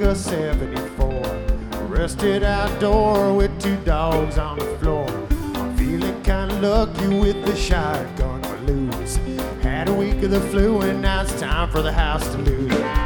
a 74. Rested outdoor with two dogs on the floor. I'm feeling kinda lucky with the shotgun blues. Had a week of the flu and now it's time for the house to lose.